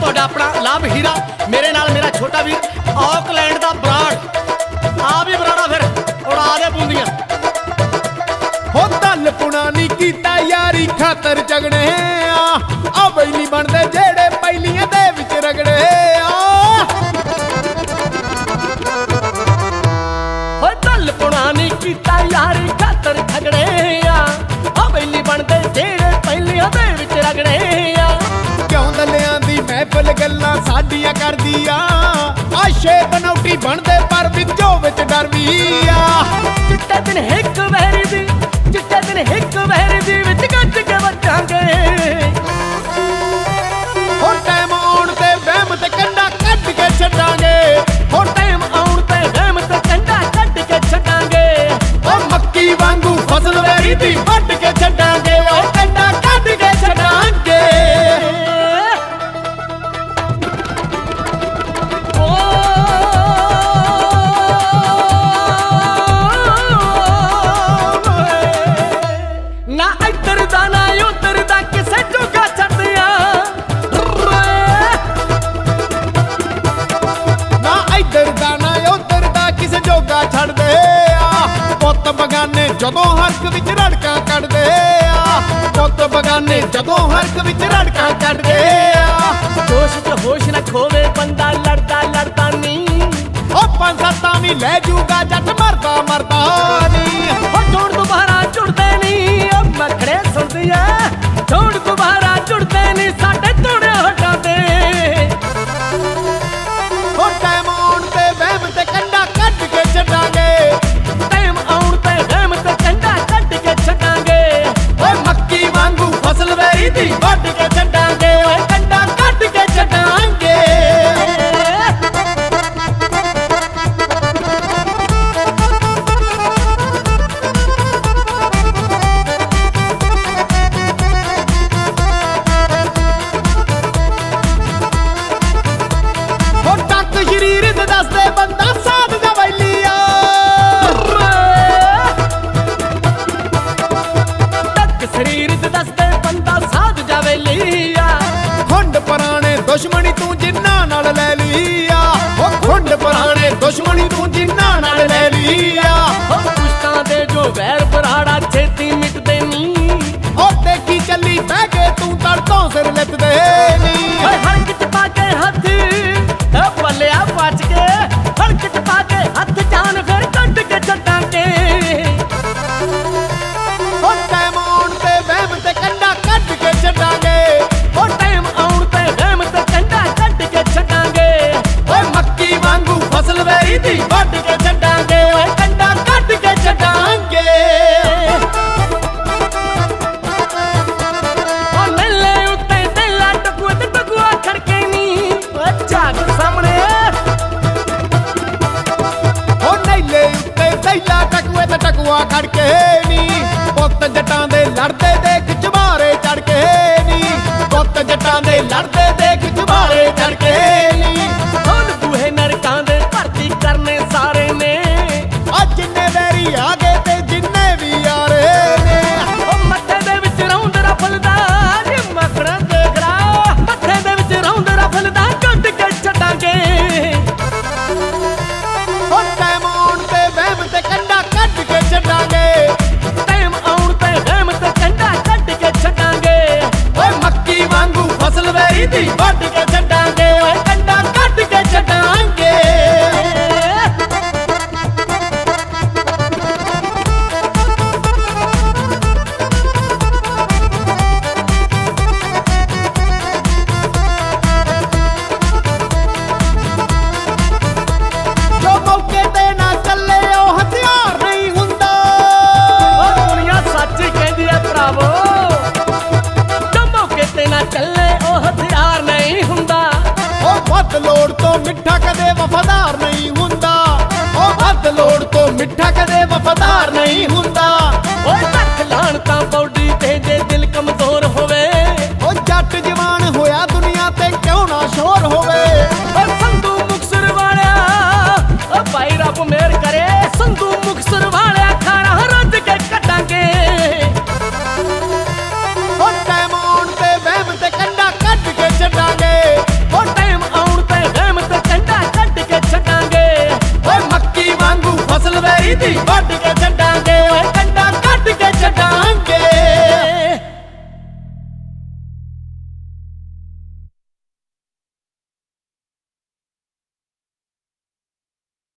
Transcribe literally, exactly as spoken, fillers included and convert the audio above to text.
ਤੁਹਾਡਾ ਆਪਣਾ ਲਾਭ ਹੀਰਾ, ਮੇਰੇ ਨਾਲ ਮੇਰਾ ਛੋਟਾ ਵੀਰ ਆਕਲੈਂਡ ਦਾ ਬਰਾੜ। ਆ ਵੀ ਬਰਾੜਾ ਫਿਰ ਉਡਾ ਦੇ ਬੂੰਦੀਆਂ। ਹੋ ਦਲ ਪੁਣਾ ਨਹੀਂ ਕੀਤਾ ਯਾਰੀ ਖਾਤਰ ਝਗੜੇ ਆ, ਆ ਬਈ ਨਹੀਂ ਬਣਦੇ ਜਿਹੜੇ ਪਹਿਲੀਆਂ ਦੇ ਵਿੱਚ ਰਗੜੇ ਆ। ਹੋ ਦਲ ਪੁਣਾ ਨਹੀਂ ਕੀਤਾ ਯਾਰੀ ਖਾਤਰ ਝਗੜੇ ਆ, ਆ ਬਈ ਨਹੀਂ ਬਣਦੇ ਜਿਹੜੇ ਪਹਿਲੀਆਂ ਦੇ ਵਿੱਚ ਰਗੜੇ ਆ। ਕਿਉਂ ਦਲਿਆਂ ਦੀ ਮਹਿਫਲ ਗੱਲਾਂ ਸਾਡੀਆਂ ਕਰਦੀ ਆ, ਆਸ਼ੇ ਬਨੌਟੀ ਬਣਦੇ ਪਰ ਵਿੱਚੋਂ ਵਿੱਚ ਡਰ ਵੀ ਆ। ਚਿੱਟੇ ਦਿਨ ਇੱਕ ਵਹਿਰੀ ਦੀ, ਚਿੱਟੇ ਦਿਨ ਇੱਕ ਵਹਿਰੀ ਦੀ ਵਿੱਚ ਗੱਜ ਕੇ ਵੱਜਾਂਗੇ। ਹੋ ਟਾਈਮ ਆਉਣ ਤੇ ਵਹਿਮ ਤੇ ਕੰਡਾ ਕੱਢ ਕੇ ਛੱਡਾਂਗੇ। ਹੋ ਟਾਈਮ ਆਉਣ ਤੇ ਵਹਿਮ ਤੇ ਕੰਡਾ ਕੱਢ ਕੇ ਛੱਡਾਂਗੇ। ਓ ਮੱਕੀ ਵਾਂਗੂ ਫਸਲ ਵੈਰੀ ਦੀ ਵੱਢ ਕੇ ਛੱਡਾਂਗੇ। ਓ ਕੰਡਾ ਕੱਢ ਕੇ ਛੱਡਾਂਗੇ। ਨਾ ਇੱਧਰ ਦਾ ਨਾ ਉੱਧਰ ਦਾ ਕਿਸੇ ਜੋਗਾ ਛੱਡਿਆ, ਨਾ ਇੱਧਰ ਦਾ ਨਾ ਉੱਧਰ ਦਾ ਕਿਸੇ ਜੋਗਾ ਛੱਡਦੇ ਆ। ਪੁੱਤ ਬਗਾਨੇ ਜਦੋਂ ਹਰਕ ਵਿੱਚ ਰੜਕਾਂ ਕੱਢਦੇ ਆ, ਪੁੱਤ ਬਗਾਨੇ ਜਦੋਂ ਹਰਕ ਵਿੱਚ ਰੜਕਾਂ ਕੱਢਦੇ ਆ। ਜੋਸ਼ ਚ ਹੋਸ਼ ਨਾ ਖੋਵੇ ਬੰਦਾ ਲੜਦਾ ਲੜਦਾ ਨਹੀਂ। ਓ ਪੰਜ ਸੱਤਾਂ ਵੀ ਲੈ ਜੂਗਾ ਜੱਟ ਮਰਦਾ ਮਰਦਾ ਨਹੀਂ। ਹੋ ਜੋੜ ਦੁਬਾਰਾ ਜੁੜਦੇ ਨਹੀਂ, ਓ ਮਖੜੇ ਸੁਣਦੀ ਐ। ਜੋੜ ਦੁਬਾਰਾ ਜੁੜਦੇ ਨਹੀਂ ਸਾਡੇ ਤੋੜੇ ਹਟਾਂ ਦੇ। ਹੋ ਟਾਈਮ ਆਉਣ ਤੇ ਵਹਿਮ ਤੇ ਕੰਡਾ ਕੱਢ ਕੇ ਛੱਡਾਂਗੇ। ਟਾਈਮ ਆਉਣ ਤੇ ਵਹਿਮ ਤੇ ਕੰਡਾ ਕੱਢ ਕੇ ਛੱਡਾਂਗੇ। ਓਏ ਮੱਕੀ ਵਾਂਗੂ ਫਸਲ ਵੈਰੀ ਦੀ ਵੱਢ ਕੇ ਛੱਡਾਂਗੇ। ਓਏ ਕੰਡਾ ਕੱਢ ਕੇ ਛੱਡਾਂਗੇ। ਹੋ ਟੱਕ ਸ਼ਰੀਰ ਦੇ ਦੱਸਦੇ ਬੰਦਾ ਸਾਧ ਦਾ ਵੈਲੀ ਆ। ਟੱਕ ਸਰੀਰ ਤੇ ਦੱਸਦੇ ਬੰਦਾ ਸਾਧ ਜਾਵੇ ਲੀਆ। ਖੁੰਡ ਪੁਰਾਣੇ ਦੁਸ਼ਮਣੀ ਤੂੰ ਜਿੰਨਾ ਨਾਲ ਲੈ ਲਈ ਆ। ਓ ਖੁੰਡ ਪੁਰਾਣੇ ਦੁਸ਼ਮਣੀ ਤੂੰ ਜਿੰਨਾ ਨਾਲ ਲੈ ਲਈ ਆ। ਹੋ ਪੁਸ਼ਤਾਂ ਦੇ ਜੋ ਵੈਰ ਬਰਾੜਾ ਛੇਤੀ ਮਿਟਦੇ ਨਹੀਂ। ਓ ਦੇਖੀ ਚੱਲੀ ਬਹਿ ਕੇ ਤੂੰ ਤੜਕੋਂ ਸਿਰ ਲਿੱਤਦੇ ਨੀ। ਓਏ ਹਲਕ ਚ ਪਾ ਕੇ ਹੱਥ ਓ ਪੱਲਿਆ ਬਚ ਕੇ, ਹਲਕ ਚ ਪਾ ਕੇ ਹੱਥ ਜਾਨ ਫਿਰ ਕੱਢ ਕੇ ਛੱਡਾਂਗੇ। ਓ ਟਾਈਮ ਆਉਣ ਤੇ ਵਹਿਮ ਤੇ ਕੰਡਾ ਕੱਢ ਕੇ ਛੱਡਾਂਗੇ। ਓ ਟਾਈਮ ਆਉਣ ਤੇ ਵਹਿਮ ਤੇ ਕੰਡਾ ਕੱਢ ਕੇ ਛੱਡਾਂਗੇ। ਓਏ ਮੱਕੀ ਵਾਂਗੂ ਫਸਲ ਵੈਰੀ ਦੀ ਵੱਢ ਕੇ ਛੱਡਾਂਗੇ। ਓਏ ਕੰਡਾ ਕੱਢ ਕੇ ਛੱਡਾਂਗੇ। ਓ ਮੇਲੇ ਉੱਤੇ ਤੇਲਾ ਟਕੂਆ ਤੇ ਟਕੂਆ ਖੜਕੇ ਨੀ। ਓ ਝਾਕ ਸਾਹਮਣੇ ਓ ਨੈਲੇ ਉੱਤੇ ਤੈਲਾ ਟਕੂਏ ਤੇ ਟਕੂਆ ਖੜ ਕੇ ਨੀ। ਪੁੱਤ ਜੱਟਾਂ ਦੇ ਲੜਦੇ ਦੇਖ ਚੁਬਾਰੇ ਚੜ ਕੇ ਨੀ। ਪੁੱਤ ਜੱਟਾਂ ਦੇ ਲੜਦੇ ਦੇਖ ਚੁਬਾਰੇ ਚੜ ਕੇ ਨੀ। ਹੁਣ ਬੂਹੇ ਨਰਕਾਂ ਦੇ ਭਰਤੀ ਕਰਨੇ ਸਾਰੇ ਨੇ। ਆ ਜਿੰਨੇ ਵੈਰੀ ਆ ਗਏ ਤੇ ਜਿੰਨੇ ਵੀ ਯਾਰੇ ਨੇ। ਓ ਮੱਥੇ ਦੇ ਵਿੱਚ ਰੌਂਦ ਰਫਲਦਾ ਜੇ ਮਕੜਾ ਦੇਖ ਰਾ। ਮੱਥੇ ਦੇ ਵਿੱਚ ਰੌਂਦ ਰਫਲਦਾ ਕੱਢ ਕੇ ਛੱਡਾਂਗੇ। ਓ ਟਾਈਮ ਆਉਣ ਤੇ ਵਹਿਮ ਤੇ ਕੰਡਾ ਕੱਢ ਕੇ ਛੱਡਾਂਗੇ। ਟਾਈਮ ਆਉਣ ਤੇ ਵਹਿਮ ਤੇ ਕੰਡਾ ਕੱਢ ਕੇ ਛੱਡਾਂਗੇ। ਓਏ ਮੱਕੀ ਵਾਂਗੂ ਫਸਲ ਵੈਰੀ ਦੀ ਵੱਢ ਕੇ ਛੱਡਾਂਗੇ। ਓਏ ਕੰਡਾ ਕੱਢ ਕੇ ਛੱਡਾਂਗੇ। ਜੋ ਮੌਕੇ ਤੇ ਨਾ ਚੱਲੇ ਉਹ ਹਥਿਆਰ ਨਹੀਂ ਹੁੰਦਾ। ਓ ਦੁਨੀਆ ਸੱਚ ਕਹਿੰਦੀ ਐ ਭਰਾਵੋ, ਜੋ ਮੌਕੇ ਤੇ ਨਾ ਚੱਲੇ ਉਹ ਹਥਿਆਰ ਨਹੀਂ ਹੁੰਦਾ। ਉਹ ਵੱਧ ਲੋੜ ਤੋਂ ਮਿੱਠਾ ਕਦੇ ਵਫਾਦਾਰ ਨਹੀਂ ਹੁੰਦਾ। ਉਹ ਵੱਧ ਲੋੜ ਤੋਂ ਮਿੱਠਾ ਕਦੇ ਵਫਾਦਾਰ ਨਹੀਂ ਹੁੰਦਾ। ਓਏ ਲੱਖ ਲਾਣ ਤਾਂ ਬੌਡੀ ਤੇ ਜੇ ਦਿਲ ਕਮਜ਼ੋਰ ਹੋਵੇ। ਉਹ ਜੱਟ ਜਵਾਨ ਹੋਇਆ ਦੁਨੀਆ ਤੇ ਕਿਉਂ ਨਾ ਸ਼ੋਰ ਹੋਵੇ। ਓ ਸੰਧੂ ਮੁਕਤਸਰ ਵਾਲਿਆ, ਓ ਭਾਈ ਰੱਬ ਮਿਹਰ ਕਰੇ। ਸੰਧੂ ਮੁਕਤਸਰ ਵਾਲਿਆ ਖਾਣਾ ਰੱਜ ਕੇ ਕੱਢਾਂਗੇ। ਉਹ ਟਾਈਮ ਆਉਣ ਤੇ ਵਹਿਮ ਤੇ ਕੰਡਾ ਕੱਢ ਕੇ ਛੱਡਾਂਗੇ। ਉਹ ਦੀ ਵੱਢ ਕੇ